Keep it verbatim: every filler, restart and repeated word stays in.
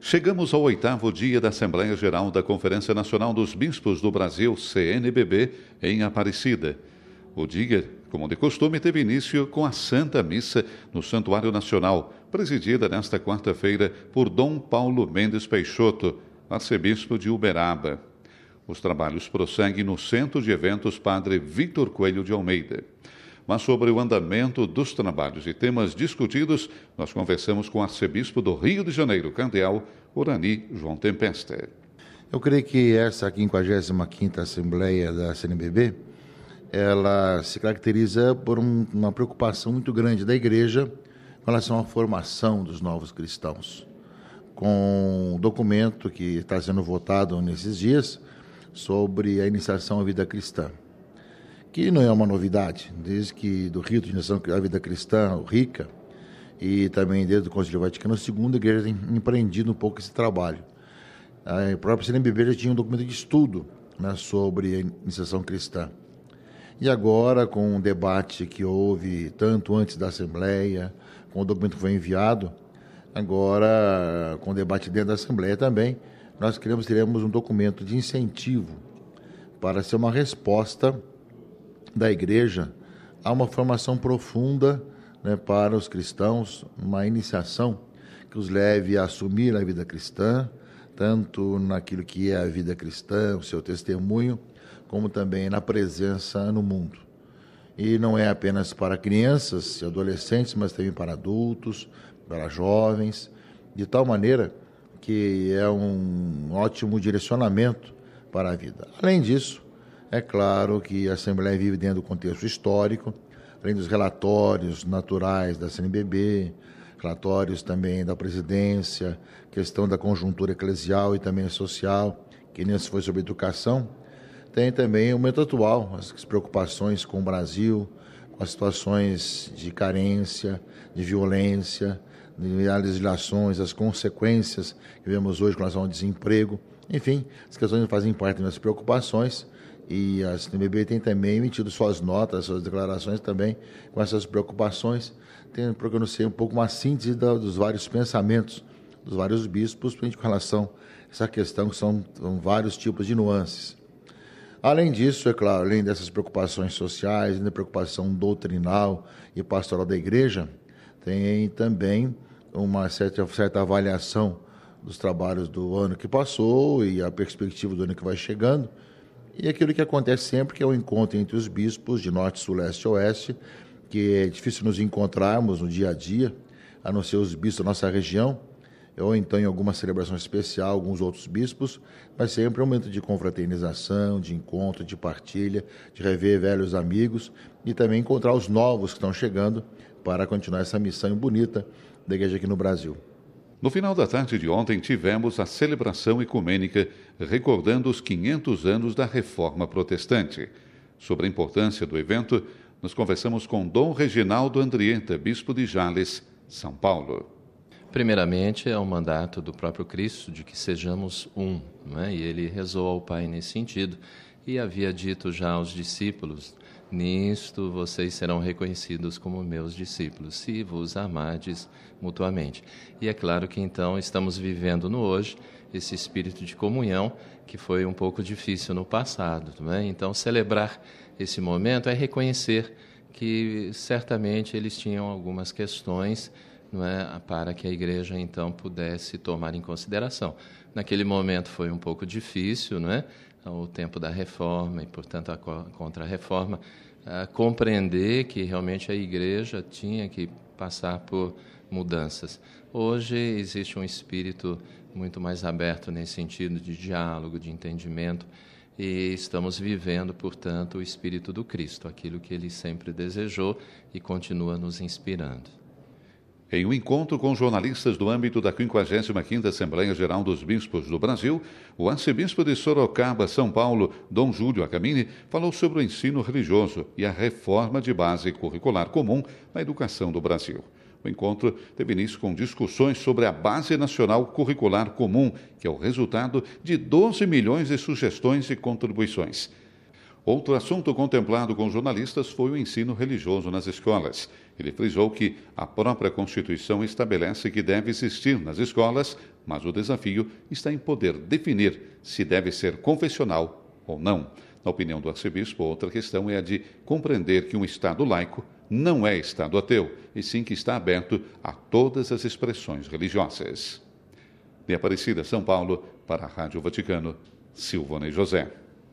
Chegamos ao oitavo dia da Assembleia Geral da Conferência Nacional dos Bispos do Brasil, C N B B, em Aparecida. O dia, como de costume, teve início com a Santa Missa no Santuário Nacional, presidida nesta quarta-feira por Dom Paulo Mendes Peixoto, arcebispo de Uberaba. Os trabalhos prosseguem no Centro de Eventos Padre Victor Coelho de Almeida. Mas sobre o andamento dos trabalhos e temas discutidos, nós conversamos com o arcebispo do Rio de Janeiro, Cardeal Orani João Tempesta. Eu creio que essa quinquagésima quinta Assembleia da C N B B, ela se caracteriza por um, uma preocupação muito grande da Igreja com relação à formação dos novos cristãos. Com um documento que está sendo votado nesses dias sobre a iniciação à vida cristã, que não é uma novidade, desde que do rito de iniciação à vida cristã, o RICA, e também desde o Concílio Vaticano segundo, a Igreja tem empreendido um pouco esse trabalho. A própria C N B B já tinha um documento de estudo, né, sobre a iniciação cristã. E agora, com o debate que houve tanto antes da Assembleia, com o documento que foi enviado, agora com o debate dentro da Assembleia também, nós queremos teremos um documento de incentivo para ser uma resposta da Igreja a uma formação profunda, né, para os cristãos, uma iniciação que os leve a assumir a vida cristã, tanto naquilo que é a vida cristã, o seu testemunho, como também na presença no mundo. E não é apenas para crianças e adolescentes, mas também para adultos, para jovens, de tal maneira que é um ótimo direcionamento para a vida. Além disso, é claro que a Assembleia vive dentro do contexto histórico, além dos relatórios naturais da C N B B, relatórios também da presidência, questão da conjuntura eclesial e também social, que nesse foi sobre educação, tem também o momento atual, as preocupações com o Brasil, com as situações de carência, de violência, de legislações, as consequências que vemos hoje com relação ao desemprego. Enfim, as questões fazem parte das minhas preocupações. E a C N B B tem também emitido suas notas, suas declarações também com essas preocupações, tem procurando ser um pouco uma síntese da, dos vários pensamentos dos vários bispos com relação a essa questão, que são, são vários tipos de nuances. Além disso, é claro, além dessas preocupações sociais, da preocupação doutrinal e pastoral da Igreja, tem também uma certa, certa avaliação dos trabalhos do ano que passou e a perspectiva do ano que vai chegando, e aquilo que acontece sempre, que é o encontro entre os bispos de norte, sul, leste e oeste, que é difícil nos encontrarmos no dia a dia, a não ser os bispos da nossa região, ou então em alguma celebração especial, alguns outros bispos, mas sempre é um momento de confraternização, de encontro, de partilha, de rever velhos amigos e também encontrar os novos que estão chegando para continuar essa missão bonita da Igreja aqui no Brasil. No final da tarde de ontem, tivemos a celebração ecumênica recordando os quinhentos anos da Reforma Protestante. Sobre a importância do evento, nós conversamos com Dom Reginaldo Andrienta, bispo de Jales, São Paulo. Primeiramente, é o mandato do próprio Cristo de que sejamos um, não é? E ele rezou ao Pai nesse sentido e havia dito já aos discípulos: nisto vocês serão reconhecidos como meus discípulos, se vos amardes mutuamente. E é claro que então estamos vivendo no hoje esse espírito de comunhão que foi um pouco difícil no passado, não é? Então celebrar esse momento é reconhecer que certamente eles tinham algumas questões, não é, para que a Igreja então pudesse tomar em consideração. Naquele momento foi um pouco difícil, não é? O tempo da reforma e, portanto, a contra-reforma, a compreender que realmente a Igreja tinha que passar por mudanças. Hoje existe um espírito muito mais aberto nesse sentido de diálogo, de entendimento, e estamos vivendo, portanto, o espírito do Cristo, aquilo que ele sempre desejou e continua nos inspirando. Em um encontro com jornalistas do âmbito da quinquagésima quinta Assembleia Geral dos Bispos do Brasil, o arcebispo de Sorocaba, São Paulo, Dom Júlio Acamini, falou sobre o ensino religioso e a reforma de base curricular comum na educação do Brasil. O encontro teve início com discussões sobre a Base Nacional Curricular Comum, que é o resultado de doze milhões de sugestões e contribuições. Outro assunto contemplado com jornalistas foi o ensino religioso nas escolas. Ele frisou que a própria Constituição estabelece que deve existir nas escolas, mas o desafio está em poder definir se deve ser confessional ou não. Na opinião do arcebispo, outra questão é a de compreender que um Estado laico não é Estado ateu, e sim que está aberto a todas as expressões religiosas. De Aparecida, São Paulo, para a Rádio Vaticano, Silvonei José.